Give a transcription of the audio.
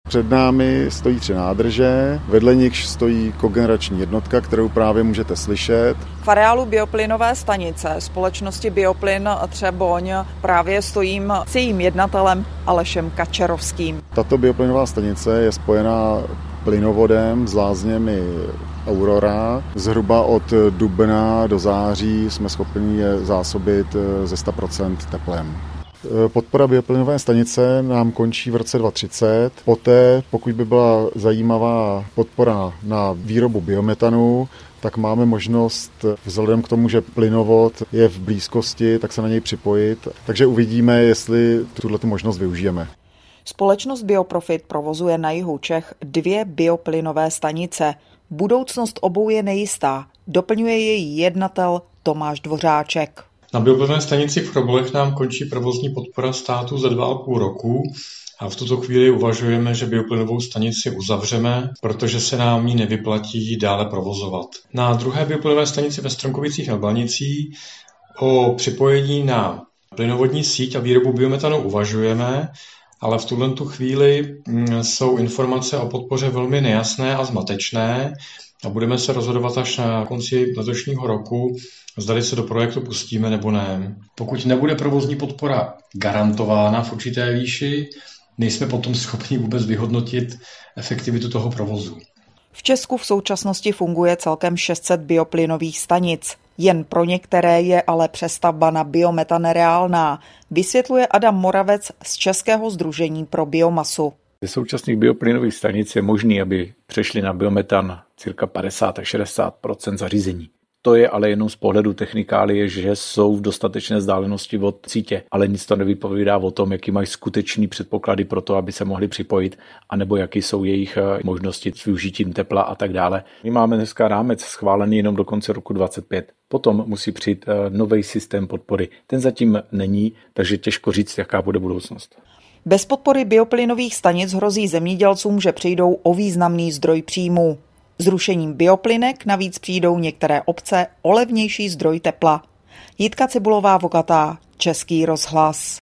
Před námi stojí 3 nádrže, vedle nich stojí kogenerační jednotka, kterou právě můžete slyšet. V areálu bioplynové stanice společnosti Bioplyn Třeboň právě stojím s jejím jednatelem Alešem Kačerovským. Tato bioplynová stanice je spojená plynovodem s lázněmi Aurora. Zhruba od dubna do září jsme schopni je zásobit ze 100% teplem. Podpora bioplynové stanice nám končí v roce 2030. Poté, pokud by byla zajímavá podpora na výrobu biometanu, tak máme možnost, vzhledem k tomu, že plynovod je v blízkosti, tak se na něj připojit. Takže uvidíme, jestli tuto možnost využijeme. Společnost Bioprofit provozuje na jihu Čech 2 bioplynové stanice. Budoucnost obou je nejistá, doplňuje její jednatel Tomáš Dvořáček. Na bioplynové stanici v Chrobolech nám končí provozní podpora státu za 2,5 roku a v tuto chvíli uvažujeme, že bioplynovou stanici uzavřeme, protože se nám ji nevyplatí dále provozovat. Na druhé bioplynové stanici ve Stromkovicích nad Blanicí o připojení na plynovodní síť a výrobu biometanu uvažujeme, ale v tuto chvíli jsou informace o podpoře velmi nejasné a zmatečné a budeme se rozhodovat až na konci letošního roku, zdali se do projektu pustíme nebo ne. Pokud nebude provozní podpora garantována v určité výši, nejsme potom schopni vůbec vyhodnotit efektivitu toho provozu. V Česku v současnosti funguje celkem 600 bioplynových stanic. Jen pro některé je ale přestavba na biometan reálná, vysvětluje Adam Moravec z Českého sdružení pro biomasu. Ze současných bioplynových stanic je možný, aby přešli na biometan cirka 50 až 60% zařízení. To je ale jenom z pohledu technikálie, že jsou v dostatečné vzdálenosti od sítě, ale nic to nevypovídá o tom, jaký mají skutečný předpoklady pro to, aby se mohli připojit, anebo jaký jsou jejich možnosti s využitím tepla a tak dále. My máme dneska rámec schválený jenom do konce roku 2025. Potom musí přijít nový systém podpory. Ten zatím není, takže těžko říct, jaká bude budoucnost. Bez podpory bioplynových stanic hrozí zemědělcům, že přijdou o významný zdroj příjmů. Zrušením bioplynek navíc přijdou některé obce o levnější zdroj tepla. Jitka Cibulová-Vokatá, Český rozhlas.